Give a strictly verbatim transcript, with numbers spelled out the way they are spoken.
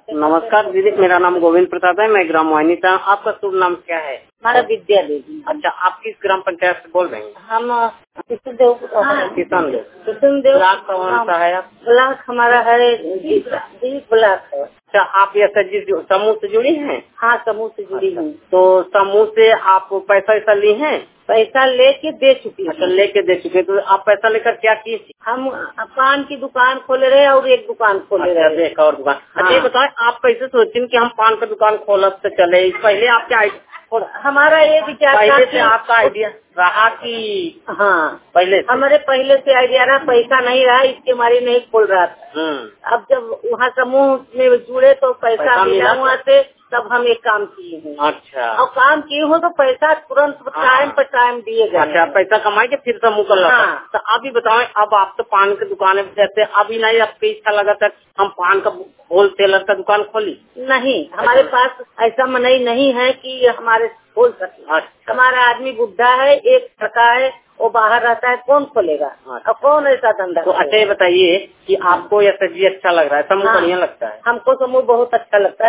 नमस्कार दीदी, मेरा नाम गोविंद प्रसाद है। मैं ग्राम वाहिनी था। आपका शुभ नाम क्या है? हमारा विद्या देवी। अच्छा, आप किस ग्राम पंचायत से बोल रहे हैं? हम किशन देव किसान देव। किशन देव ब्लॉक कौन सा है? आप ब्लॉक हमारा है डी ब्लॉक है। अच्छा, आप ये सजी समूह से जुड़ी हैं? हाँ, समूह से जुड़ी हूँ। तो समूह से आप पैसा वैसा ली हैं? पैसा लेके दे चुकी अच्छा, हूँ। लेके दे चुके। तो आप पैसा लेकर क्या किए? हम पान की दुकान खोले रहे और एक दुकान खोले अच्छा, रहे। एक और दुकान। अच्छा, ये बताएं, आप कैसे सोचें कि हम पान का दुकान खोलब तो चले? पहले आप क्या हमारा ये विचार पहले से आपका आइडिया रहा कि? हाँ, पहले से हमारे पहले से आइडिया रहा, पैसा नहीं रहा, इसके मारे नहीं खोल रहा था। अब जब वहाँ समूह में जुड़े तो पैसा, पैसा मिला वहाँ से, तब हम एक काम किए हैं। अच्छा, और काम किए हो तो पैसा तुरंत टाइम पर टाइम दिए गए। अच्छा, पैसा कमाए के फिर समूह कर लगा। हाँ। तो आप ही बताएं, अब आप तो पान की दुकान में रहते, अभी नहीं आपको इच्छा लगा था हम पान का होलसेलर का दुकान खोली? नहीं, हमारे पास ऐसा मनई नहीं है कि हमारे खोल सके। अच्छा। हमारा आदमी बुढ़ा है, एक लड़का है, वो बाहर रहता है, कौन खोलेगा? अच्छा। और कौन ऐसा धंधा? तो अच्छा, ये बताइए कि आपको यह सब्जी अच्छा लग रहा है, समूह बढ़िया लगता है? हमको समूह बहुत अच्छा लगता है।